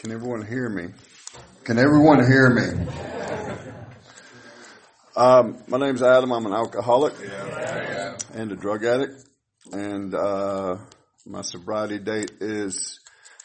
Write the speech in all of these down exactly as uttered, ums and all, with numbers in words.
Can everyone hear me? Can everyone hear me? Um, my name's Adam. I'm an alcoholic and a drug addict, and uh, my sobriety date is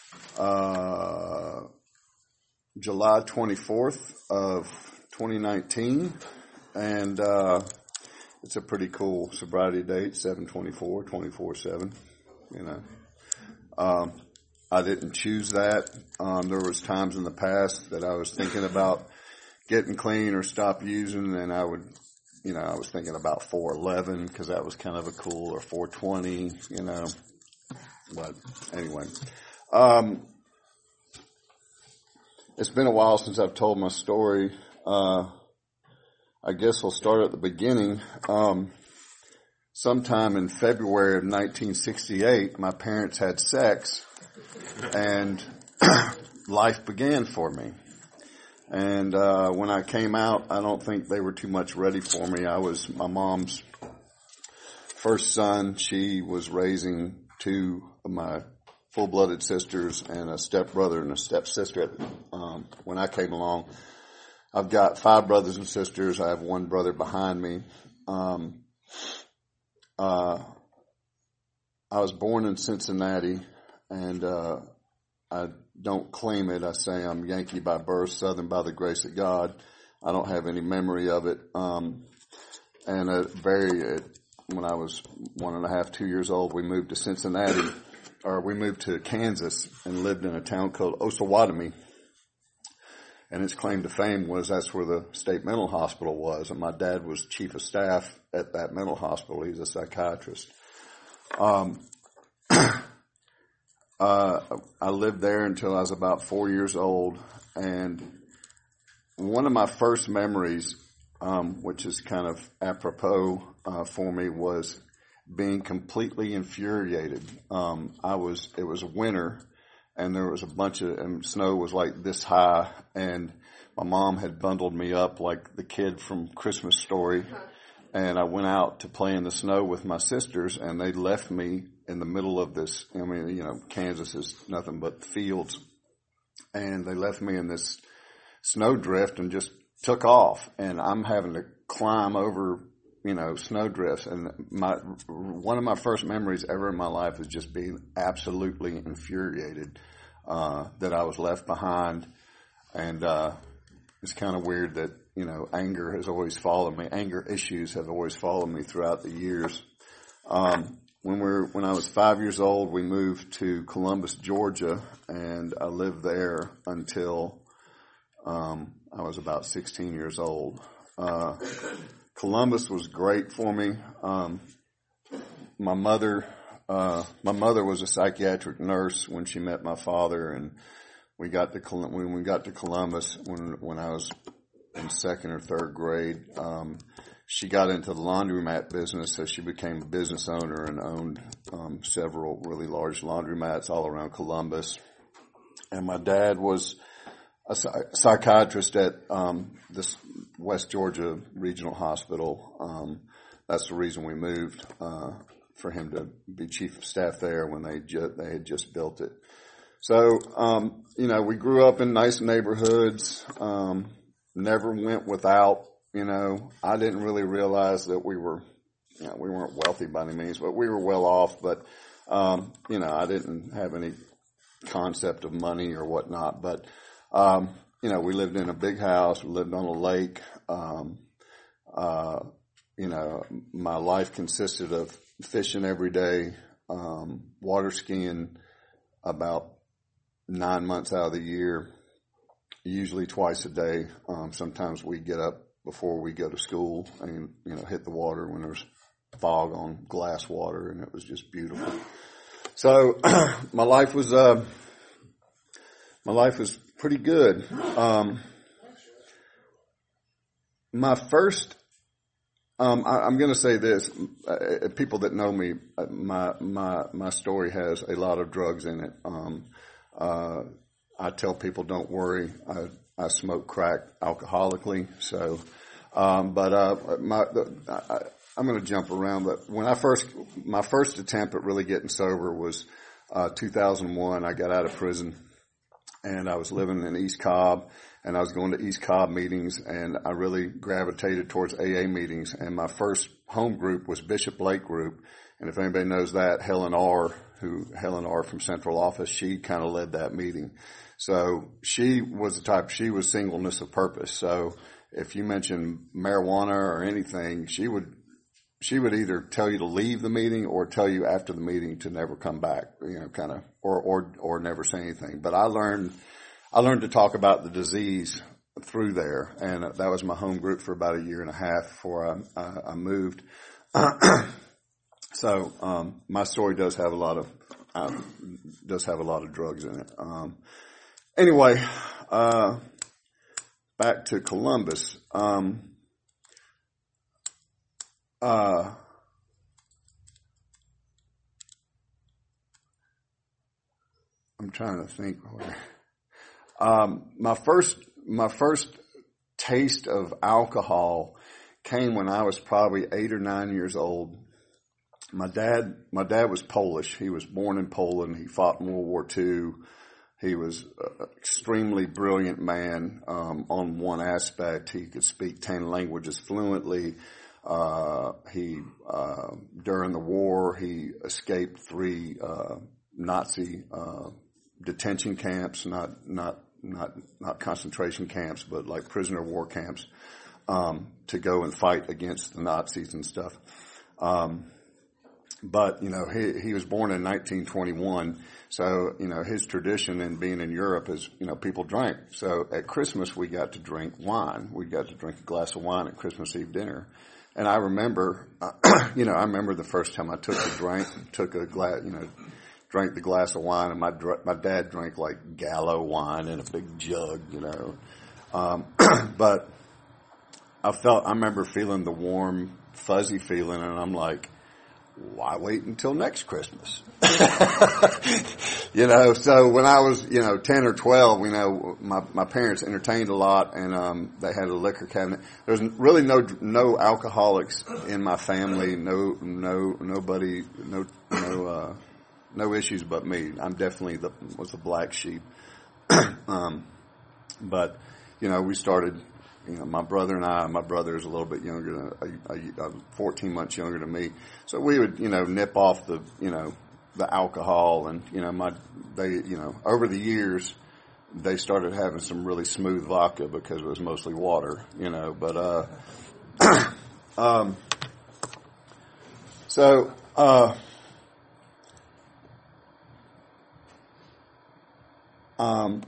uh, July twenty-fourth of twenty nineteen, and uh, it's a pretty cool sobriety date, seven twenty-four, twenty-four seven, you know. Um, I didn't choose that. Um, there was times in the past that I was thinking about getting clean or stop using, and I would, you know, I was thinking about four eleven because that was kind of a cool, or four twenty, you know. But anyway, um, it's been a while since I've told my story. Uh, I guess I'll start at the beginning. Um, sometime in February of nineteen sixty-eight, my parents had sex, and life began for me. And uh when I came out, I don't think they were too much ready for me. I was my mom's first son. She was raising two of my full-blooded sisters and a stepbrother and a stepsister. Um, when I came along, I've got five brothers and sisters. I have one brother behind me. Um, uh, I was born in Cincinnati, and uh, I don't claim it. I say I'm Yankee by birth, Southern by the grace of God. I don't have any memory of it. Um, and a very, uh, when I was one and a half, two years old, we moved to Cincinnati, or we moved to Kansas and lived in a town called Osawatomie. And its claim to fame was that's where the state mental hospital was. And my dad was chief of staff at that mental hospital. He's a psychiatrist. Um, Uh, I lived there until I was about four years old, and one of my first memories, um, which is kind of apropos uh, for me, was being completely infuriated. Um, I was, it was winter, and there was a bunch of, and snow was like this high, and my mom had bundled me up like the kid from Christmas Story, and I went out to play in the snow with my sisters, and they left me in the middle of this. I mean, you know, Kansas is nothing but fields. And they left me in this snowdrift and just took off. And I'm having to climb over, you know, snowdrifts. And my, one of my first memories ever in my life is just being absolutely infuriated, uh, that I was left behind. And, uh, it's kind of weird that, you know, anger has always followed me. Anger issues have always followed me throughout the years. Um, When we were, when I was five years old, we moved to Columbus, Georgia, and I lived there until um, I was about sixteen years old. Uh, Columbus was great for me. Um, my mother, uh, my mother was a psychiatric nurse when she met my father, and we got to when we got to Columbus when when I was in second or third grade. Um, She got into the laundromat business, so she became a business owner and owned um, several really large laundromats all around Columbus. And my dad was a psychiatrist at um, this West Georgia Regional Hospital. Um, that's the reason we moved, uh, for him to be chief of staff there when they ju- they had just built it. So, um, you know, we grew up in nice neighborhoods, um, never went without. You know, I didn't really realize that we were, you know, we weren't wealthy by any means, but we were well off. But, um, you know, I didn't have any concept of money or whatnot. But, um, you know, we lived in a big house. We lived on a lake. Um, uh, you know, my life consisted of fishing every day, um, water skiing about nine months out of the year, usually twice a day. Um, sometimes we get up before we go to school and, you know, hit the water when there's fog on glass water, and it was just beautiful. So, my life was, uh, my life was pretty good. Um, my first, um, I, I'm going to say this, uh, people that know me, my, my, my story has a lot of drugs in it. Um, uh, I tell people, don't worry. I, I smoke crack alcoholically, so, um, but, uh, my, the, I, I'm going to jump around, but when I first, my first attempt at really getting sober was, uh, two thousand one. I got out of prison, and I was living in East Cobb, and I was going to East Cobb meetings, and I really gravitated towards A A meetings. And my first home group was Bishop Lake Group. And if anybody knows that, Helen R., who Helen R. from Central Office, she kind of led that meeting. So she was the type, she was singleness of purpose. So if you mentioned marijuana or anything, she would, she would either tell you to leave the meeting or tell you after the meeting to never come back, you know, kind of, or, or, or never say anything. But I learned, I learned to talk about the disease through there. And that was my home group for about a year and a half before I, I, I moved. So, um, my story does have a lot of, um, does have a lot of drugs in it. Um, anyway, uh, back to Columbus. Um, uh, I'm trying to think. Um, my first, my first taste of alcohol came when I was probably eight or nine years old. My dad, my dad was Polish. He was born in Poland. He fought in World War Two. He was an extremely brilliant man. Um, on one aspect, he could speak ten languages fluently. Uh, he, uh, during the war, he escaped three, uh, Nazi, uh, detention camps, not, not, not, not concentration camps, but like prisoner of war camps, um, to go and fight against the Nazis and stuff. Um, But, you know, he, he was born in nineteen twenty-one. So, you know, his tradition in being in Europe is, you know, people drank. So at Christmas, we got to drink wine. We got to drink a glass of wine at Christmas Eve dinner. And I remember, uh, you know, I remember the first time I took a drink, took a glass, you know, drank the glass of wine, and my, my dad drank like Gallo wine in a big jug, you know. Um, but I felt, I remember feeling the warm, fuzzy feeling, and I'm like, why wait until next Christmas? You know, so when I was, you know, ten or twelve, you know, my, my parents entertained a lot, and, um, they had a liquor cabinet. There was really no, no alcoholics in my family, no, no, nobody, no, no, uh, no issues but me. I'm definitely the, was the black sheep. um, but, you know, we started, you know, my brother and I, my brother is a little bit younger than, a, a, a fourteen months younger than me. So we would, you know, nip off the, you know, the alcohol, and, you know, my, they, you know, over the years, they started having some really smooth vodka because it was mostly water, you know, but, uh, um, so, uh, um,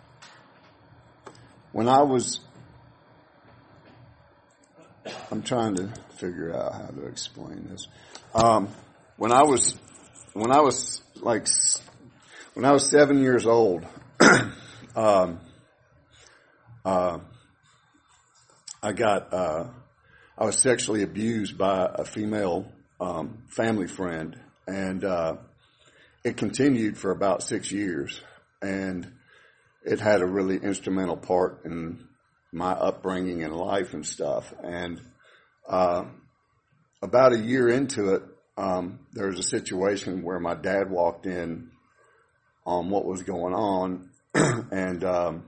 when I was, I'm trying to figure out how to explain this. Um, when I was, when I was like, when I was seven years old, um, uh, I got, uh, I was sexually abused by a female, um, family friend, and, uh, it continued for about six years, and it had a really instrumental part in my upbringing and life and stuff. And, uh, about a year into it, um, there was a situation where my dad walked in on what was going on, and, um,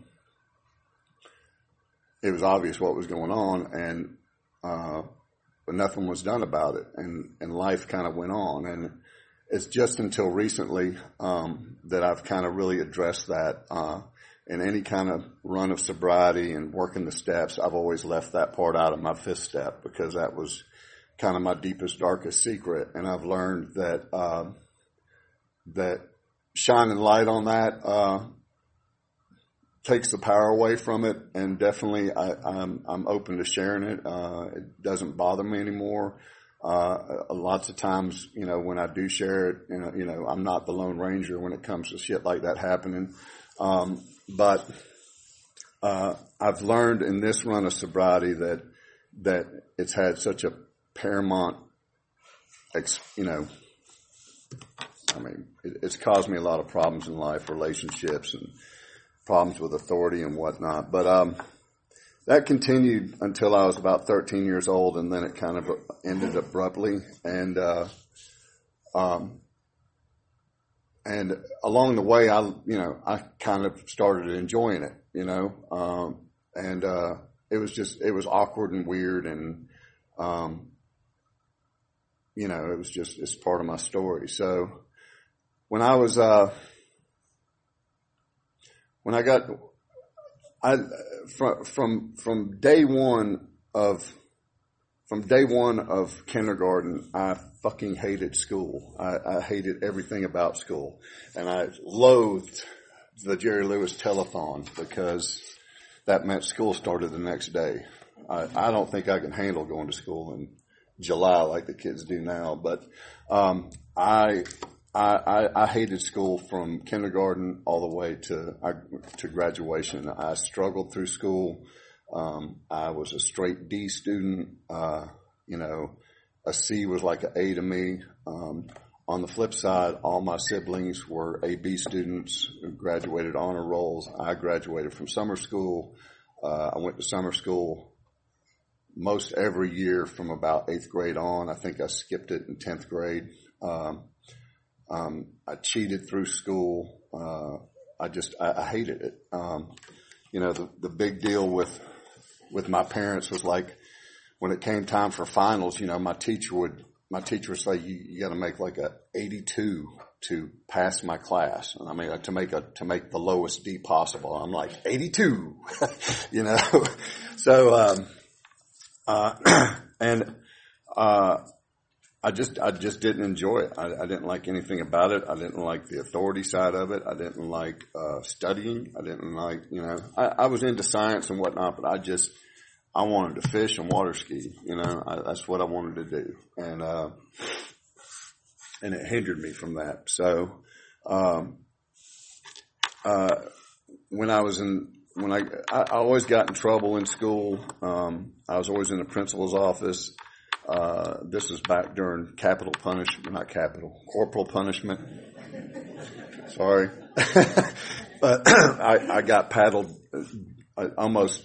it was obvious what was going on, and, uh, but nothing was done about it, and, and life kind of went on. And it's just until recently, um, that I've kind of really addressed that, uh, in any kind of run of sobriety and working the steps. I've always left that part out of my fifth step because that was kind of my deepest, darkest secret. And I've learned that, uh, that shining light on that, uh, takes the power away from it. And definitely I, I'm, I'm open to sharing it. Uh, it doesn't bother me anymore. Uh, lots of times, you know, when I do share it, you know, you know, I'm not the Lone Ranger when it comes to shit like that happening. Um, but, uh, I've learned in this run of sobriety that, that it's had such a paramount, you know, I mean, it, it's caused me a lot of problems in life, relationships and problems with authority and whatnot. But, um, that continued until I was about thirteen years old, and then it kind of ended abruptly. And, uh, um, and along the way, I, you know, I kind of started enjoying it, you know, um, and, uh, it was just, it was awkward and weird. And, um, you know, it was just, it's part of my story. So when I was, uh, when I got, I, from, from, from day one of, from day one of kindergarten, I fucking hated school. I, I hated everything about school. And I loathed the Jerry Lewis telethon because that meant school started the next day. I, I don't think I can handle going to school in July like the kids do now. But, um, I, I, I, I hated school from kindergarten all the way to, I, to graduation. I struggled through school. Um, I was a straight D student. Uh, you know, a C was like an A to me. Um, on the flip side, all my siblings were A B students who graduated honor rolls. I graduated from summer school. Uh, I went to summer school most every year from about eighth grade on. I think I skipped it in tenth grade. Um, um, I cheated through school. Uh, I just, I, I hated it. Um, you know, the, the big deal with, with my parents was like, when it came time for finals, you know, my teacher would, my teacher would say, you, you got to make like a eighty-two to pass my class. And I mean, to make a, to make the lowest D possible. I'm like, eighty-two, you know? So, um, uh, and, uh, I just, I just didn't enjoy it. I, I didn't like anything about it. I didn't like the authority side of it. I didn't like, uh, studying. I didn't like, you know, I, I was into science and whatnot, but I just, I wanted to fish and water ski, you know, I, that's what I wanted to do. And, uh, and it hindered me from that. So, um, uh, when I was in, when I, I, I always got in trouble in school. Um, I was always in the principal's office. Uh, this was back during capital punishment, not capital, corporal punishment. Sorry. But I, I got paddled uh, almost,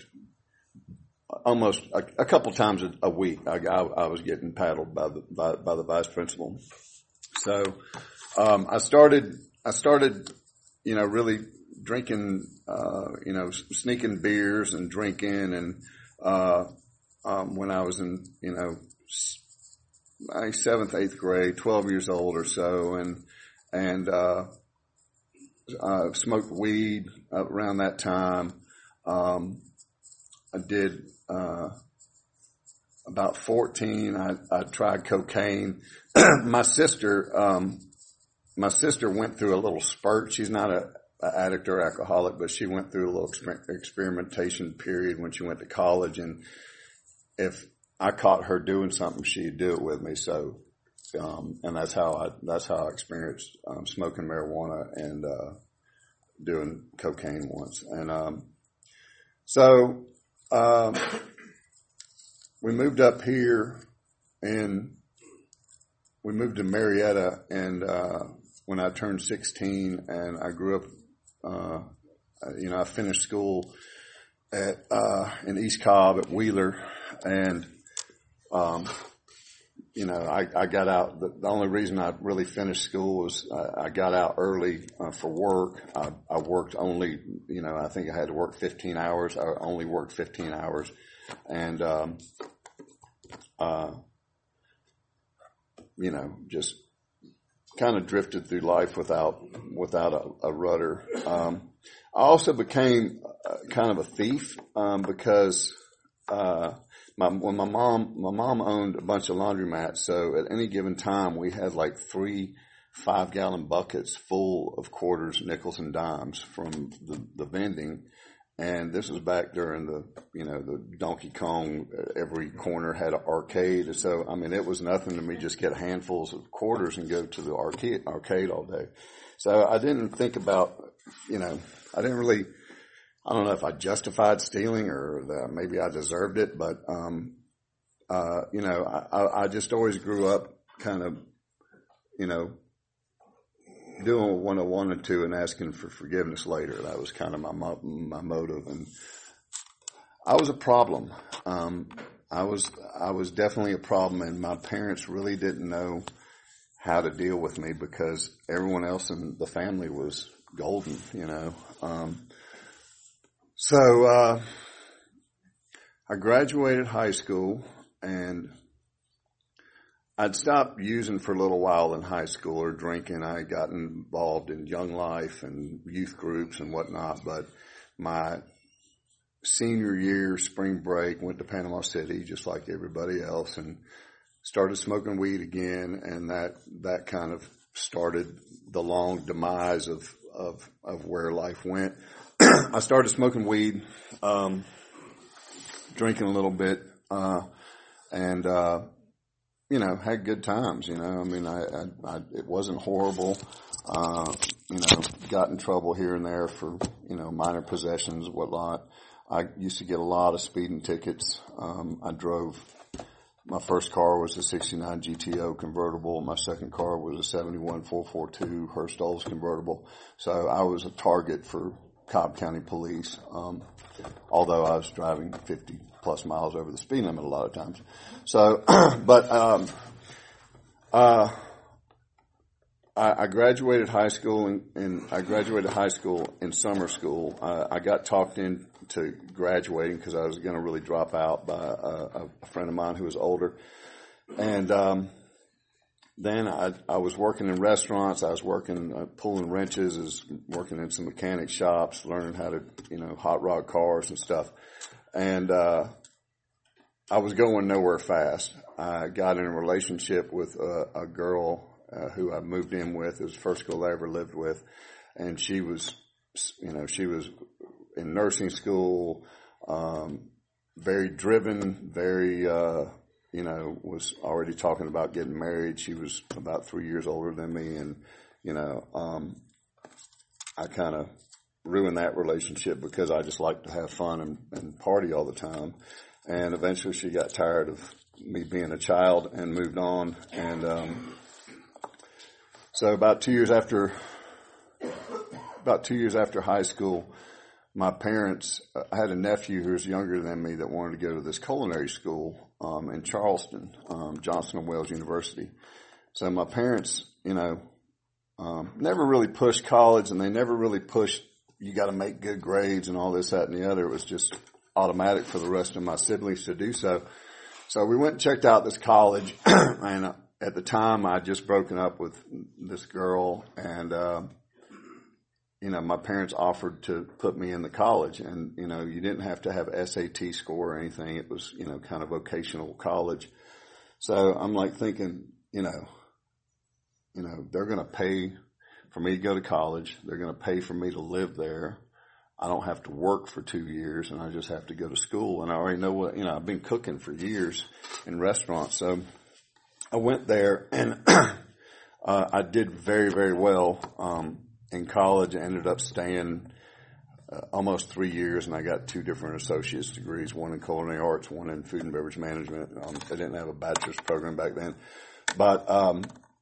almost a, a couple times a, a week. I, I, I was getting paddled by the, by, by the vice principal. So, um, I started, I started, you know, really drinking, uh, you know, sneaking beers and drinking and, uh, um, when I was in, you know, I seventh, eighth grade, twelve years old or so, and and uh, uh, smoked weed around that time. Um, I did uh, about fourteen. I, I tried cocaine. my sister, um, my sister went through a little spurt. She's not a, a addict or alcoholic, but she went through a little exper- experimentation period when she went to college, and if I caught her doing something, she'd do it with me. So, um, and that's how I, that's how I experienced, um, smoking marijuana and, uh, doing cocaine once. And, um, so, um, we moved up here and we moved to Marietta. And, uh, when I turned sixteen and I grew up, uh, you know, I finished school at, uh, in East Cobb at Wheeler. And, Um, you know, I, I got out, the, the only reason I really finished school was I, I got out early uh, for work. I, I worked only, you know, I think I had to work fifteen hours. I only worked fifteen hours and, um, uh, you know, just kind of drifted through life without, without a, a rudder. Um, I also became uh, kind of a thief, um, because, uh, My, when my mom, my mom owned a bunch of laundromats, so at any given time we had like three five gallon buckets full of quarters, nickels, and dimes from the, the vending. And this was back during the, you know, the Donkey Kong, every corner had an arcade. So, I mean, it was nothing to me just get handfuls of quarters and go to the arcade, arcade all day. So I didn't think about, you know, I didn't really, I don't know if I justified stealing or that maybe I deserved it, but, um, uh, you know, I, I just always grew up kind of, you know, doing what I wanted to and asking for forgiveness later. That was kind of my, my motive. And I was a problem. Um, I was, I was definitely a problem, and my parents really didn't know how to deal with me because everyone else in the family was golden, you know. Um, so, uh, I graduated high school, and I'd stopped using for a little while in high school or drinking. I had gotten involved in Young Life and youth groups and whatnot, but my senior year, spring break, went to Panama City just like everybody else and started smoking weed again, and that, that kind of started the long demise of, of, of where life went. I started smoking weed, um, drinking a little bit, uh, and, uh, you know, had good times, you know, I mean, I, I, I it wasn't horrible, uh, you know, got in trouble here and there for, you know, minor possessions, whatnot. I used to get a lot of speeding tickets. Um, I drove, my first car was a sixty-nine G T O convertible. My second car was a seventy-one four forty-two Hurst Olds convertible. So I was a target for Cobb County Police, um, although I was driving fifty plus miles over the speed limit a lot of times. So, but, um, uh, I, I graduated high school and, and I graduated high school in summer school. Uh, I got talked into graduating because I was going to really drop out by a, a friend of mine who was older. And, um, then I, I was working in restaurants. I was working, uh, pulling wrenches, I was working in some mechanic shops, learning how to, you know, hot rod cars and stuff. And, uh, I was going nowhere fast. I got in a relationship with a, a girl, uh, who I moved in with. It was the first girl I ever lived with. And she was, you know, she was in nursing school, um, very driven, very, uh, you know, was already talking about getting married. She was about three years older than me. And, you know, um, I kind of ruined that relationship because I just like to have fun and, and party all the time. And eventually she got tired of me being a child and moved on. And, um, so about two years after, about two years after high school, my parents, I had a nephew who was younger than me that wanted to go to this culinary school, um, in Charleston, um, Johnson and Wales University. So my parents, you know, um, never really pushed college, and they never really pushed, you got to make good grades and all this, that, and the other. It was just automatic for the rest of my siblings to do so. So we went and checked out this college, and at the time I had just broken up with this girl, and, uh, you know, my parents offered to put me in the college, and, you know, you didn't have to have S A T score or anything. It was, you know, kind of vocational college. So I'm like thinking, you know, you know, they're going to pay for me to go to college. They're going to pay for me to live there. I don't have to work for two years and I just have to go to school. And I already know what, you know, I've been cooking for years in restaurants. So I went there, and, uh, I did very, very well, um, in college. I ended up staying, uh, almost three years, and I got two different associate's degrees, one in culinary arts, one in food and beverage management. Um, they didn't have a bachelor's program back then. But, um,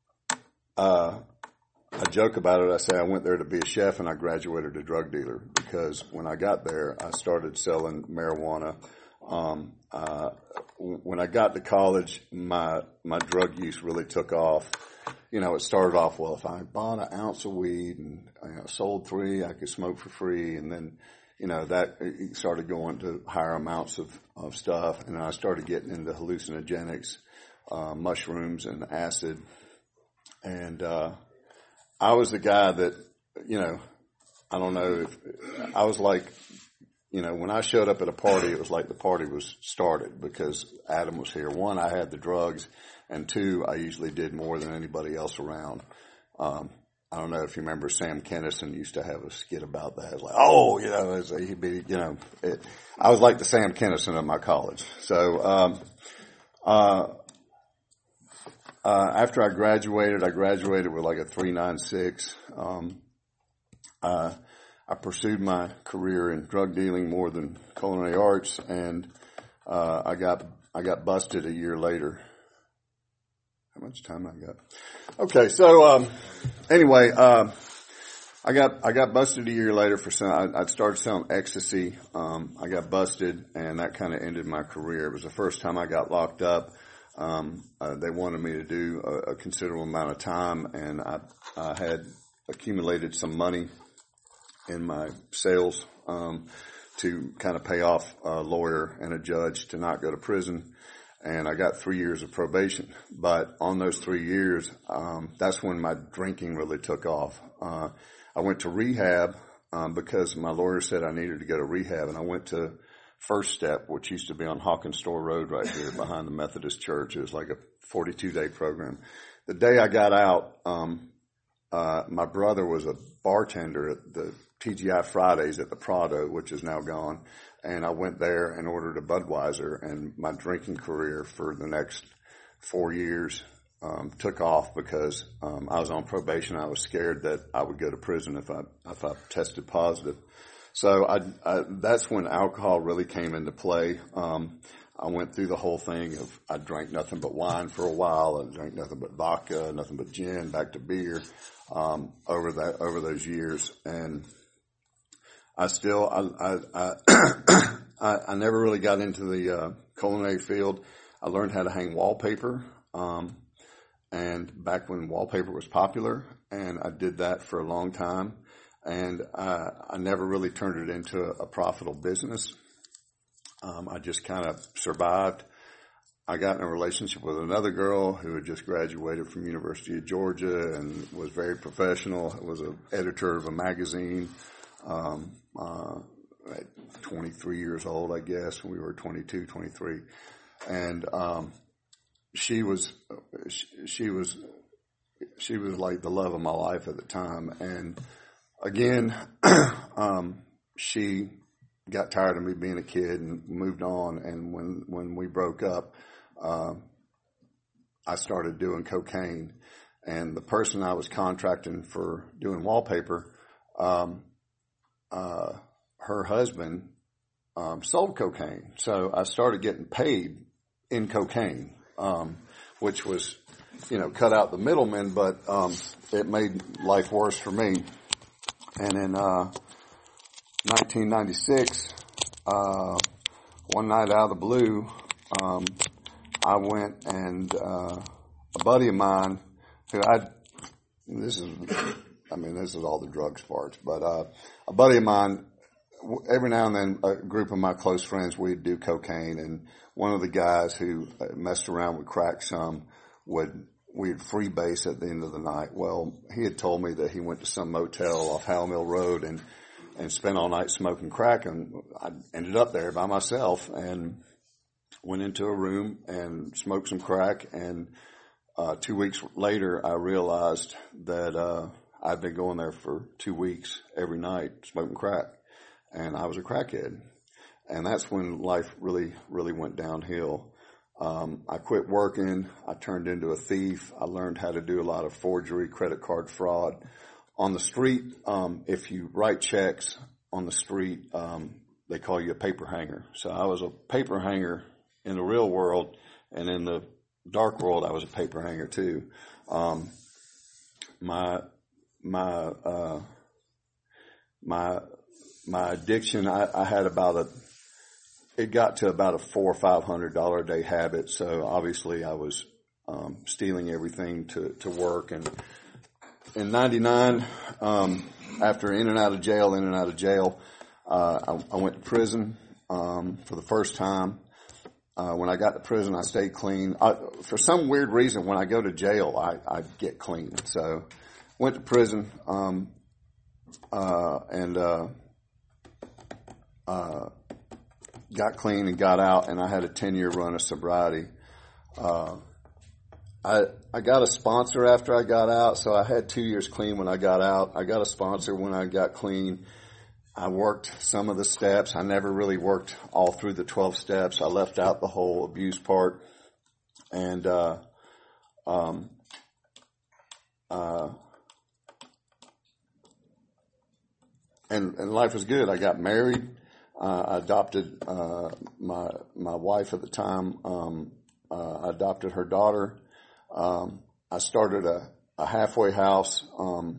uh, I joke about it. I say I went there to be a chef, and I graduated a drug dealer because when I got there, I started selling marijuana. Um, uh, when I got to college, my, my drug use really took off. You know, it started off, well, if I bought an ounce of weed and you know, sold three, I could smoke for free. And then, you know, that it started going to higher amounts of, of stuff. And then I started getting into hallucinogenics, uh, mushrooms and acid. And, uh, I was the guy that, you know, I don't know if I was like, you know, when I showed up at a party, it was like the party was started because Adam was here. One, I had the drugs, and two, I usually did more than anybody else around. Um, I don't know if you remember Sam Kennison used to have a skit about that. It was like, oh, you know, as he'd be, you know, it, I was like the Sam Kennison of my college. So, um, uh, uh, after I graduated, I graduated with like a three nine six. Um, uh, I pursued my career in drug dealing more than culinary arts, and, uh, I got, I got busted a year later. How much time I got? Okay, so, um, anyway, uh, I got, I got busted a year later for some, I, I started selling ecstasy. Um, I got busted, and that kind of ended my career. It was the first time I got locked up. Um, uh, they wanted me to do a, a considerable amount of time, and I, I had accumulated some money in my sales um, to kind of pay off a lawyer and a judge to not go to prison. And I got three years of probation. But on those three years, um, that's when my drinking really took off. Uh, I went to rehab um, because my lawyer said I needed to go to rehab. And I went to First Step, which used to be on Hawkins Store Road right here behind the Methodist Church. It was like a forty-two day program. The day I got out, um, uh, my brother was a bartender at the T G I Fridays at the Prado, which is now gone. And I went there and ordered a Budweiser, and my drinking career for the next four years um, took off because um, I was on probation. I was scared that I would go to prison if I if I tested positive. So I, I, that's when alcohol really came into play. Um, I went through the whole thing of I drank nothing but wine for a while. I drank nothing but vodka, nothing but gin, back to beer um, over that over those years, and I still, I, I, I, I never really got into the uh, culinary field. I learned how to hang wallpaper, um, and back when wallpaper was popular, and I did that for a long time, and I, I never really turned it into a, a profitable business. Um, I just kind of survived. I got in a relationship with another girl who had just graduated from University of Georgia and was very professional. Was an editor of a magazine. Um, uh, at twenty-three years old, I guess, when we were twenty-two, twenty-three. And, um, she was, she, she was, she was like the love of my life at the time. And again, um, she got tired of me being a kid and moved on. And when, when we broke up, uh, I started doing cocaine, and the person I was contracting for doing wallpaper, um, Uh, her husband, um, sold cocaine. So I started getting paid in cocaine, um, which was, you know, cut out the middleman, but, um, it made life worse for me. And in, uh, nineteen ninety-six, uh, one night out of the blue, um, I went and, uh, a buddy of mine who I, this is, I mean, this is all the drugs parts, but, uh, a buddy of mine, every now and then, a group of my close friends, we'd do cocaine, and one of the guys who messed around with crack some would, we'd freebase at the end of the night. Well, he had told me that he went to some motel off Howell Mill Road and, and spent all night smoking crack, and I ended up there by myself and went into a room and smoked some crack, and, uh, two weeks later, I realized that, uh, I'd been going there for two weeks every night smoking crack, and I was a crackhead. And that's when life really, really went downhill. Um, I quit working. I turned into a thief. I learned how to do a lot of forgery, credit card fraud. On the street, um, if you write checks on the street, um, they call you a paper hanger. So I was a paper hanger in the real world, and in the dark world, I was a paper hanger too. Um, my My, uh, my, my addiction, I, I had about a, it got to about a four or five hundred dollar a day habit. So obviously I was, um, stealing everything to, to work. And in ninety-nine, um, after in and out of jail, in and out of jail, uh, I, I went to prison, um, for the first time. Uh, when I got to prison, I stayed clean. I, for some weird reason, when I go to jail, I, I get clean. So, went to prison, um, uh, and, uh, uh, got clean and got out, and I had a ten year run of sobriety. Uh, I, I got a sponsor after I got out, so I had two years clean when I got out. I got a sponsor when I got clean. I worked some of the steps. I never really worked all through the twelve steps. I left out the whole abuse part. And, uh, um, uh, And, and life was good. I got married. Uh, I adopted, uh, my, my wife at the time. Um, uh, I adopted her daughter. Um, I started a, a halfway house, um,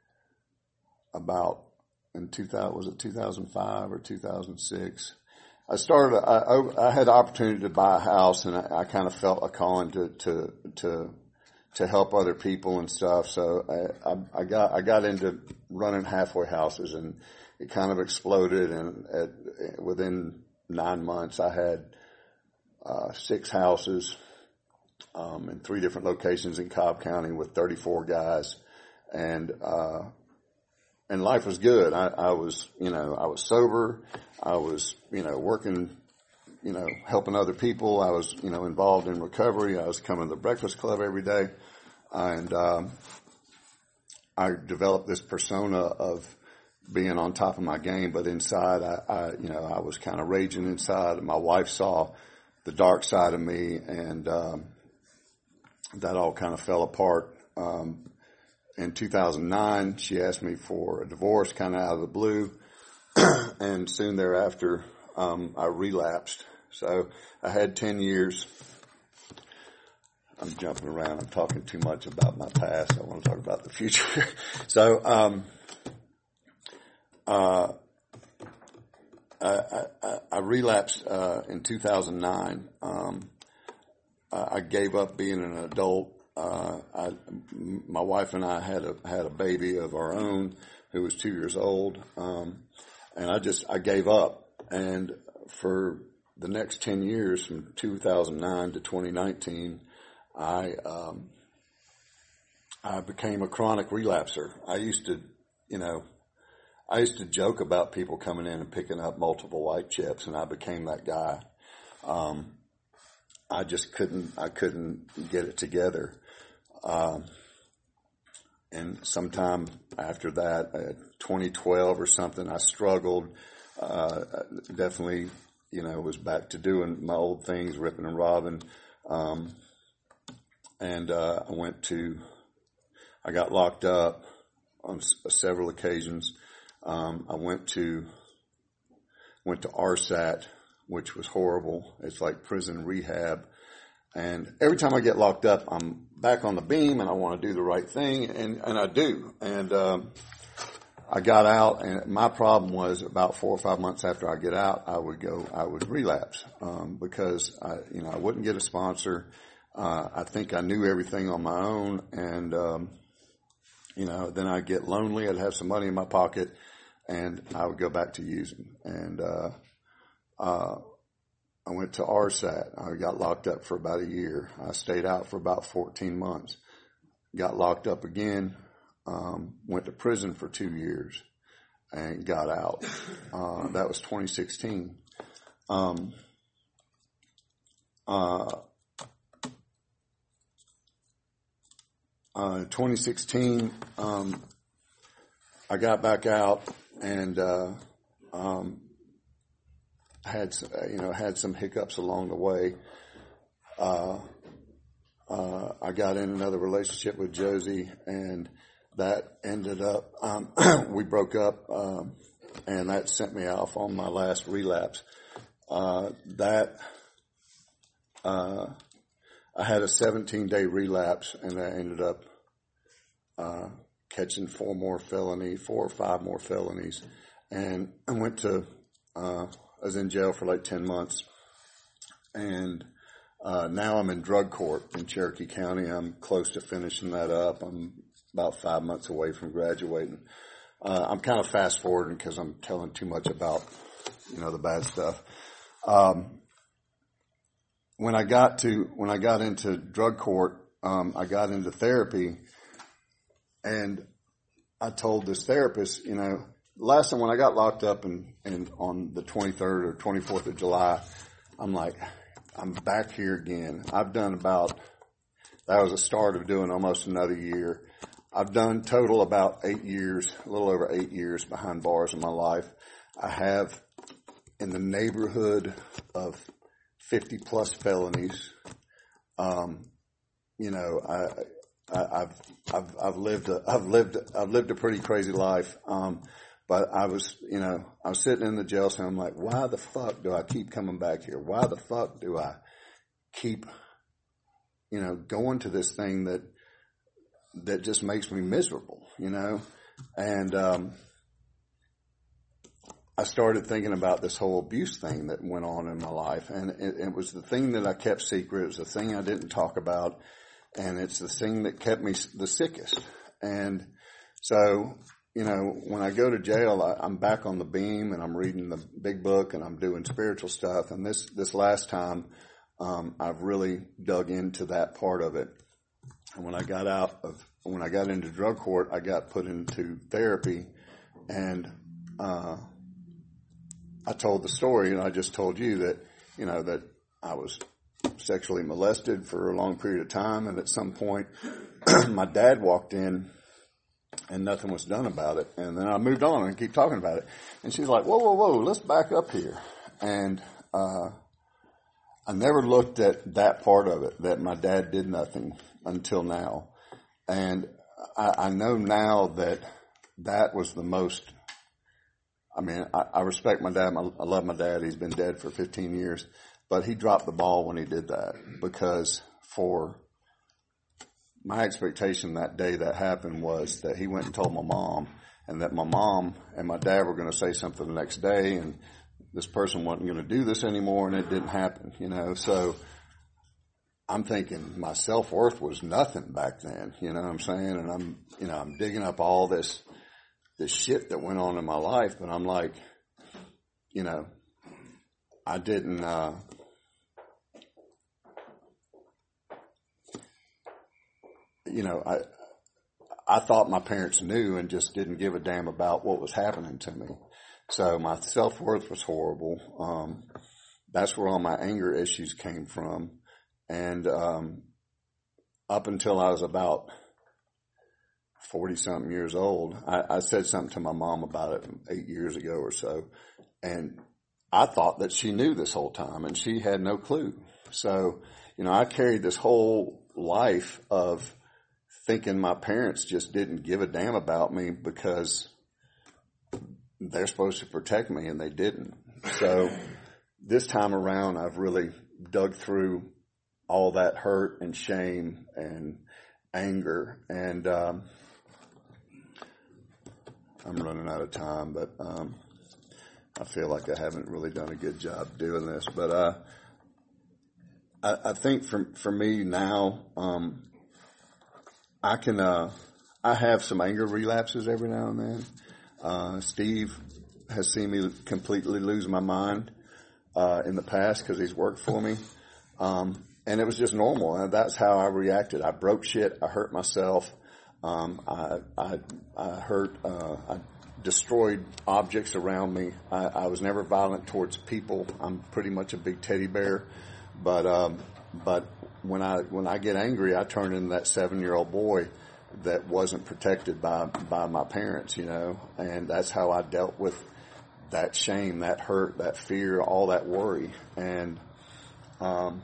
about in two thousand, was it two thousand five or two thousand six? I started, I, I, I had the opportunity to buy a house, and I, I kind of felt a calling to, to, to, to help other people and stuff. So I, I, I got, I got into running halfway houses, and it kind of exploded. And at, within nine months, I had, uh, six houses, um, in three different locations in Cobb County with thirty-four guys. And, uh, and life was good. I, I was, you know, I was sober. I was, you know, working, you know, helping other people. I was, you know, involved in recovery. I was coming to the Breakfast Club every day. And, um, I developed this persona of being on top of my game, but inside I, I you know, I was kind of raging inside. My wife saw the dark side of me, and, um, that all kind of fell apart. Um, in two thousand nine, she asked me for a divorce kind of out of the blue. And soon thereafter, um, I relapsed. So I had ten years. I'm jumping around. I'm talking too much about my past. I want to talk about the future. so, um, uh, I, I, I relapsed, uh, in two thousand nine. Um, I gave up being an adult. Uh, I, my wife and I had a, had a baby of our own who was two years old. Um, and I just, I gave up. And for the next ten years, from two thousand nine to twenty nineteen, I, um, I became a chronic relapser. I used to, you know, I used to joke about people coming in and picking up multiple white chips, and I became that guy. Um, I just couldn't, I couldn't get it together. Um, and sometime after that, uh, twenty twelve or something, I struggled, uh, definitely, you know, was back to doing my old things, ripping and robbing. Um, and, uh, I went to, I got locked up on s- several occasions. Um, I went to, went to R S A T, which was horrible. It's like prison rehab. And every time I get locked up, I'm back on the beam and I want to do the right thing. And, and I do. And, um, I got out, and my problem was about four or five months after I get out, I would go, I would relapse, um, because I, you know, I wouldn't get a sponsor. Uh, I think I knew everything on my own. And, um, you know, then I'd get lonely. I'd have some money in my pocket, and I would go back to using. And, uh, uh, I went to R S A T. I got locked up for about a year. I stayed out for about fourteen months. Got locked up again. Um, went to prison for two years and got out. Uh, that was twenty sixteen. Um, uh, uh, twenty sixteen, um, I got back out, and, uh, um, had, you know, had some hiccups along the way. Uh, uh, I got in another relationship with Josie, and that ended up, um, we broke up, um, and that sent me off on my last relapse. Uh, that, uh, I had a seventeen day relapse, and I ended up, uh, catching four more felony, four or five more felonies. And I went to, uh, I was in jail for like ten months, and uh, now I'm in drug court in Cherokee County. I'm close to finishing that up. I'm about five months away from graduating. Uh, I'm kind of fast forwarding because I'm telling too much about, you know, the bad stuff. Um, when I got to, when I got into drug court, um, I got into therapy, and I told this therapist, you know, last time when I got locked up and, and on the twenty-third or twenty-fourth of July, I'm like, I'm back here again. I've done about, that was the start of doing almost another year. I've done total about eight years, a little over eight years behind bars in my life. I have in the neighborhood of fifty plus felonies. Um, you know, I, I, I've, I've, I've lived, a, I've lived, I've lived a pretty crazy life. Um, But I was, you know, I was sitting in the jail cell. I'm like, why the fuck do I keep coming back here? Why the fuck do I keep, you know, going to this thing that, that just makes me miserable, you know? And, um, I started thinking about this whole abuse thing that went on in my life. And it, it was the thing that I kept secret. It was the thing I didn't talk about. And it's the thing that kept me the sickest. And so, you know, when I go to jail, I, I'm back on the beam and I'm reading the big book and I'm doing spiritual stuff. And this, this last time, um, I've really dug into that part of it. And when I got out of, when I got into drug court, I got put into therapy, and, uh, I told the story, and I just told you that, you know, that I was sexually molested for a long period of time, and at some point, my dad walked in, and nothing was done about it. And then I moved on and keep talking about it. And she's like, whoa, whoa, whoa, let's back up here. And uh I never looked at that part of it, that my dad did nothing until now. And I, I know now that that was the most... I mean, I, I respect my dad. I love my dad. He's been dead for fifteen years. But he dropped the ball when he did that, because for my expectation that day that happened was that he went and told my mom, and that my mom and my dad were going to say something the next day, and this person wasn't going to do this anymore, and it didn't happen, you know. So I'm thinking my self-worth was nothing back then, you know what I'm saying? And I'm, you know, I'm digging up all this the shit that went on in my life, but I'm like, you know, I didn't, uh, you know, I, I thought my parents knew and just didn't give a damn about what was happening to me. So my self-worth was horrible. Um, that's where all my anger issues came from. And, um, up until I was about forty something years old, I, I said something to my mom about it eight years ago or so. And I thought that she knew this whole time, and she had no clue. So, you know, I carried this whole life of thinking my parents just didn't give a damn about me because they're supposed to protect me, and they didn't. So this time around, I've really dug through all that hurt and shame and anger, and, um, I'm running out of time, but um, I feel like I haven't really done a good job doing this. But uh, I, I think for for me now, um, I can uh, I have some anger relapses every now and then. Uh, Steve has seen me completely lose my mind uh, in the past because he's worked for me, um, and it was just normal. And that's how I reacted. I broke shit. I hurt myself. Um, I, I, I hurt, uh, I destroyed objects around me. I, I was never violent towards people. I'm pretty much a big teddy bear, but, um, but when I, when I get angry, I turn into that seven-year-old boy that wasn't protected by, by my parents, you know, and that's how I dealt with that shame, that hurt, that fear, all that worry. And, um,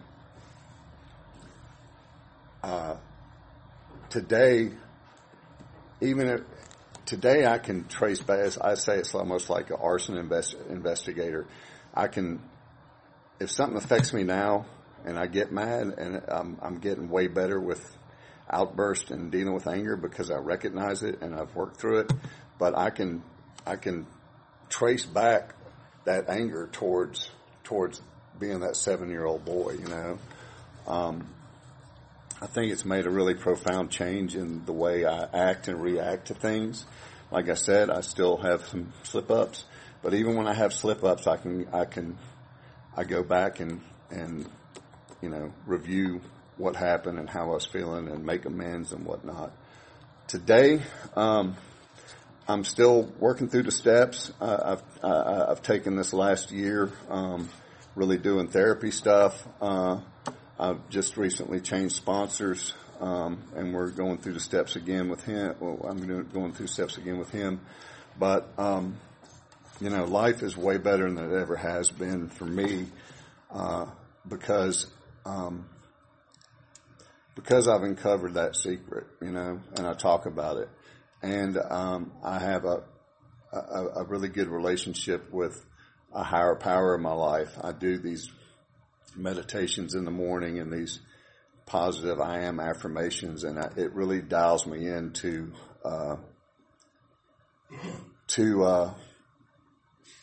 uh, today, Even if, today I can trace back, I say it's almost like an arson invest, investigator. I can, if something affects me now and I get mad, and I'm, I'm getting way better with outburst and dealing with anger because I recognize it and I've worked through it, but I can, I can trace back that anger towards, towards being that seven-year-old boy, you know. Um, I think it's made a really profound change in the way I act and react to things. Like I said, I still have some slip-ups, but even when I have slip-ups, I can, I can, I go back and, and, you know, review what happened and how I was feeling and make amends and whatnot. Today, um, I'm still working through the steps. Uh, I've, I, I've taken this last year, um, really doing therapy stuff, uh, I've just recently changed sponsors, um, and we're going through the steps again with him. Well, I'm going through steps again with him. But, um, you know, life is way better than it ever has been for me, uh, because, um, because I've uncovered that secret, you know, and I talk about it. And, um, I have a, a, a really good relationship with a higher power in my life. I do these meditations in the morning and these positive I am affirmations, and I, it really dials me into uh, to uh,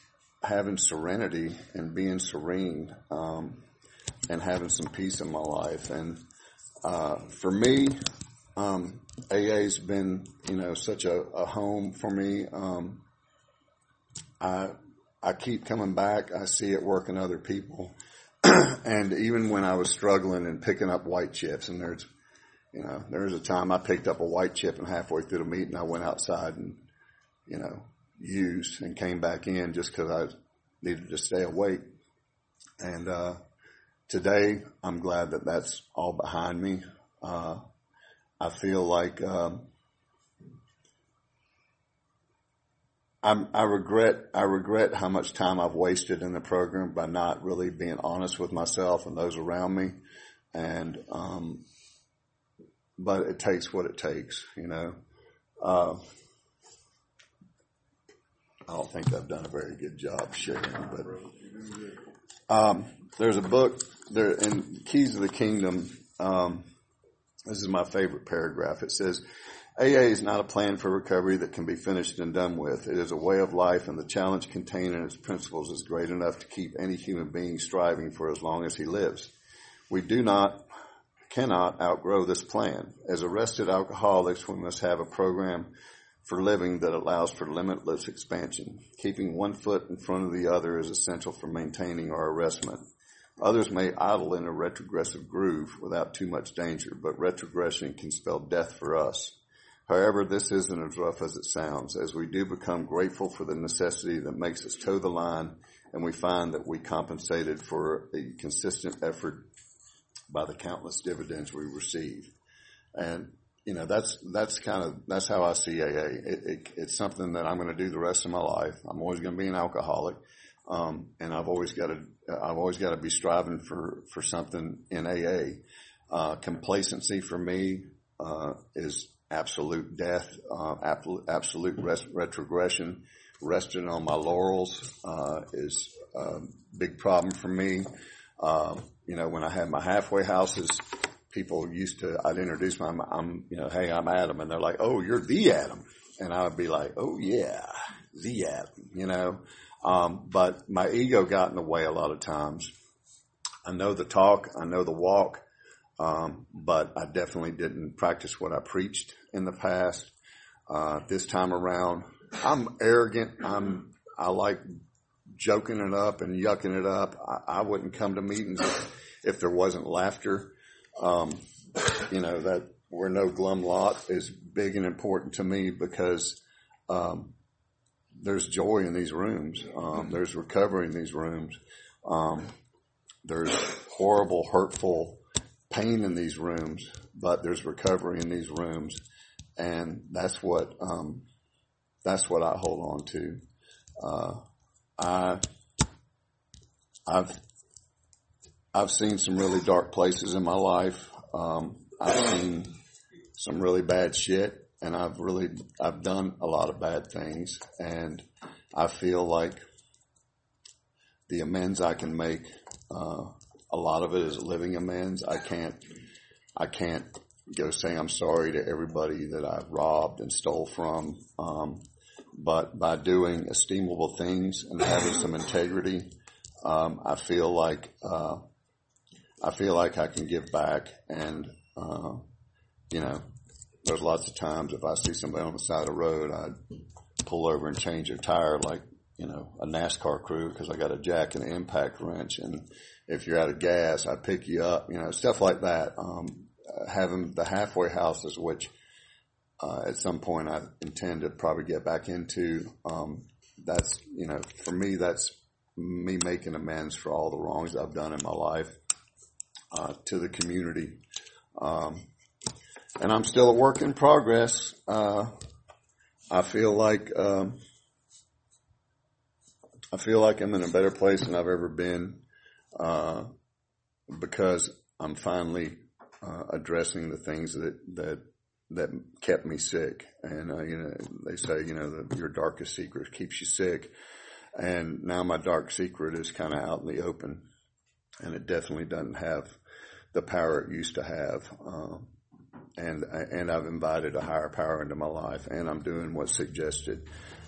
having serenity and being serene, um, and having some peace in my life. And uh, for me, um, A A's been, you know, such a, a home for me. Um, I I keep coming back. I see it work in other people. And even when I was struggling and picking up white chips, and there's, you know, there was a time I picked up a white chip and halfway through the meeting I went outside and, you know, used and came back in just because I needed to stay awake. And uh, today I'm glad that that's all behind me. Uh, I feel like um, I'm, I regret I regret how much time I've wasted in the program by not really being honest with myself and those around me. And um, but it takes what it takes, you know. Uh, I don't think I've done a very good job sharing, but um, there's a book there in Keys of the Kingdom. Um, this is my favorite paragraph. It says, A A is not a plan for recovery that can be finished and done with. It is a way of life, and the challenge contained in its principles is great enough to keep any human being striving for as long as he lives. We do not, cannot outgrow this plan. As arrested alcoholics, we must have a program for living that allows for limitless expansion. Keeping one foot in front of the other is essential for maintaining our arrestment. Others may idle in a retrogressive groove without too much danger, but retrogression can spell death for us. However, this isn't as rough as it sounds, as we do become grateful for the necessity that makes us toe the line, and we find that we compensated for a consistent effort by the countless dividends we receive. And, you know, that's, that's kind of, that's how I see A A. It, it, it's something that I'm going to do the rest of my life. I'm always going to be an alcoholic. Um, and I've always got to, I've always got to be striving for, for something in A A. Uh, complacency for me, uh, is absolute death, uh, absolute, absolute res- retrogression. Resting on my laurels, uh, is a big problem for me. Uh, you know, when I had my halfway houses, people used to, I'd introduce my, I'm, you know, hey, I'm Adam. And they're like, oh, you're the Adam. And I would be like, oh yeah, the Adam, you know. Um, but my ego got in the way a lot of times. I know the talk, I know the walk, um, but I definitely didn't practice what I preached in the past. Uh, this time around, I'm arrogant. I'm, I like joking it up and yucking it up. I, I wouldn't come to meetings if, if there wasn't laughter. Um, you know, that we're no glum lot is big and important to me because, um, there's joy in these rooms. Um, there's recovery in these rooms. Um, there's horrible, hurtful pain in these rooms, but there's recovery in these rooms. And that's what, um, that's what I hold on to. Uh, I, I've, I've seen some really dark places in my life. Um, I've seen some really bad shit. And I've really, I've done a lot of bad things, and I feel like the amends I can make, uh, a lot of it is living amends. I can't, I can't go say I'm sorry to everybody that I've robbed and stole from. Um, but by doing esteemable things and having some integrity, um, I feel like, uh, I feel like I can give back, and, uh, you know, there's lots of times if I see somebody on the side of the road, I'd pull over and change their tire like, you know, a NASCAR crew because I got a jack and an impact wrench. And if you're out of gas, I pick you up, you know, stuff like that. Um, having the halfway houses, which, uh, at some point I intend to probably get back into, um, that's, you know, for me, that's me making amends for all the wrongs I've done in my life, uh, to the community. Um, And I'm still a work in progress. Uh, I feel like, um, I feel like I'm in a better place than I've ever been, uh, because I'm finally, uh, addressing the things that, that, that kept me sick. And, uh, you know, they say, you know, that your darkest secret keeps you sick. And now my dark secret is kind of out in the open, and it definitely doesn't have the power it used to have. Um, And, and I've invited a higher power into my life, and I'm doing what's suggested.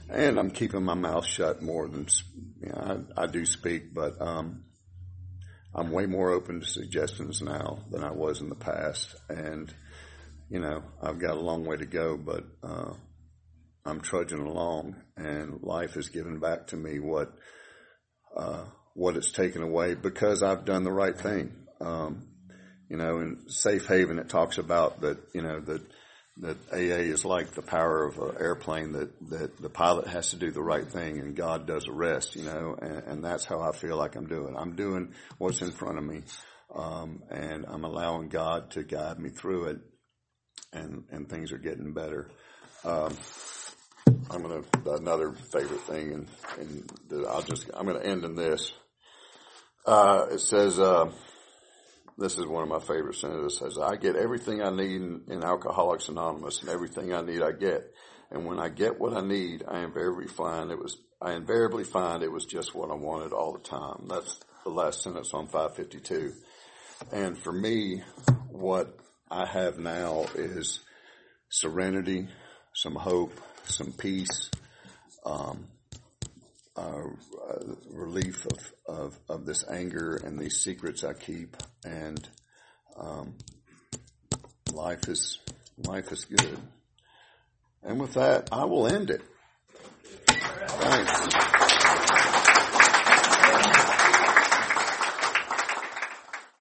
and I'm keeping my mouth shut more than, you know, I, I do speak, but um, I'm way more open to suggestions now than I was in the past. And, you know, I've got a long way to go, but uh, I'm trudging along, and life has given back to me what uh, what it's taken away because I've done the right thing. Um, you know, in Safe Haven, it talks about that, you know, that that A A is like the power of an airplane, that, that the pilot has to do the right thing and God does the rest, you know, and, and that's how I feel like I'm doing. I'm doing what's in front of me, um, and I'm allowing God to guide me through it, and, and things are getting better. Um, I'm going to, another favorite thing, and, and I'll just, I'm going to end in this. Uh, it says, uh, this is one of my favorite sentences. It says, I get everything I need in, in Alcoholics Anonymous, and everything I need I get. And when I get what I need, I invariably find it was, I invariably find it was just what I wanted all the time. That's the last sentence on five fifty-two. And for me, what I have now is serenity, some hope, some peace, um, uh, uh, relief of, of, of this anger and these secrets I keep, and um, life is life is good. And with that, I will end it. Thanks.